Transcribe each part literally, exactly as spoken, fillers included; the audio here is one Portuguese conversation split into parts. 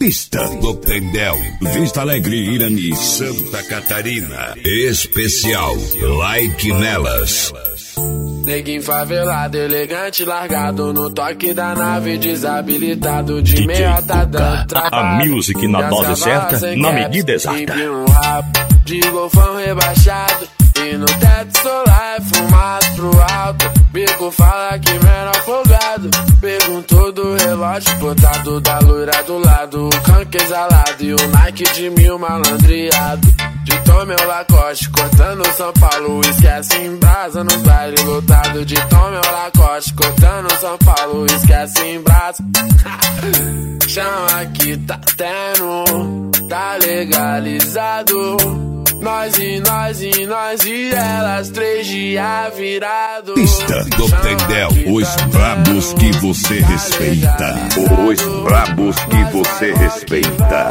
Pista do Tendel, Vista Alegre, Irani, Santa Catarina. Especial Like Nelas. Neguinho favelado, elegante, largado no toque da nave, desabilitado de meia tá dando trabalho. A music na dose certa, na medida exata. Um rabo de golfão rebaixado e no teto solar é fumado pro alto. Bico fala que menor folgado, perguntou do relógio botado da loira do lado. O canque exalado e o Nike de mil malandreado. De Tom meu Lacoste, cortando São Paulo, esquece em brasa nos bailes lotado. De Tom meu Lacoste, cortando São Paulo, esquece em brasa. Chama que tá tendo, tá legalizado. Nós e nós e nós e elas, três dias virado. Pista do Tendel, os brabos que você respeita. Os brabos que você respeita.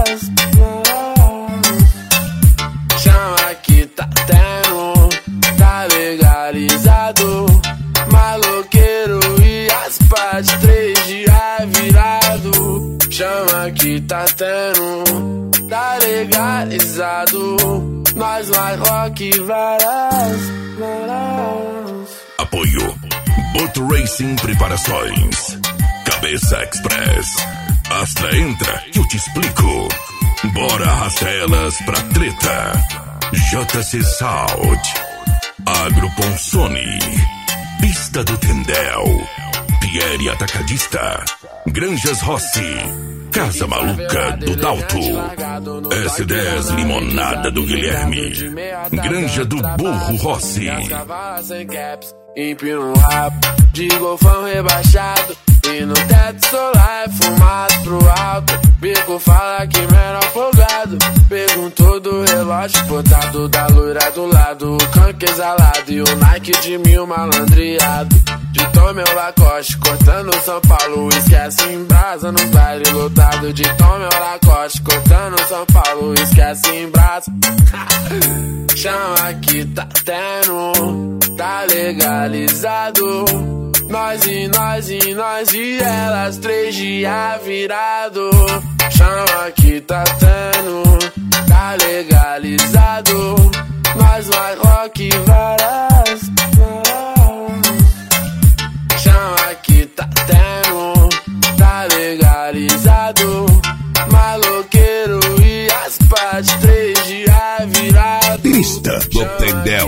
Chama que tá tendo, tá legalizado. Maloqueiro e as partes, três dias virado. Chama que tá tendo, tá legalizado. Nós vai rock varas, varas. Apoio Boat Racing Preparações, Cabeça Express. Astra entra que eu te explico. Bora arrasta elas pra treta. J C Sound, Agro Ponsone, Pista do Tendel, Pierre Atacadista, Granjas Rossi, Casa Maluca do Dalto, S dez Limonada do Guilherme, Granja do Burro Rossi. Empina um rabo de golfão rebaixado e no teto solar é fumado pro alto. Bico fala que menor folgado, perguntou do relógio botado da loira do lado. O canque exalado e o Nike de mil malandreado. De Tom meu Lacoste, cortando São Paulo, esquece em brasa nos bailes lotado. De Tom meu Lacoste, cortando São Paulo, esquece em brasa. Chama que tá tendo, tá legalizado. Nós e nós e nós e elas, três dias virado. Chama que tá tendo, tá legalizado. Nós vai rock varas, varas. Chama que tá tendo, tá legalizado. Maloqueiro e as partes, três dias virado. Pista do Tendel,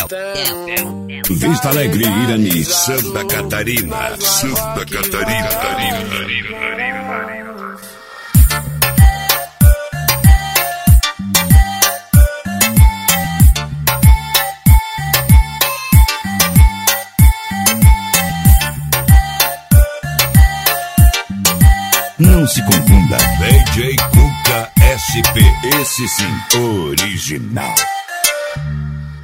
Vista Alegre, Irani, Santa Catarina. Santa Catarina, Catarina, Catarina. Não se confunda. D J Cuca S P. Esse sim, original.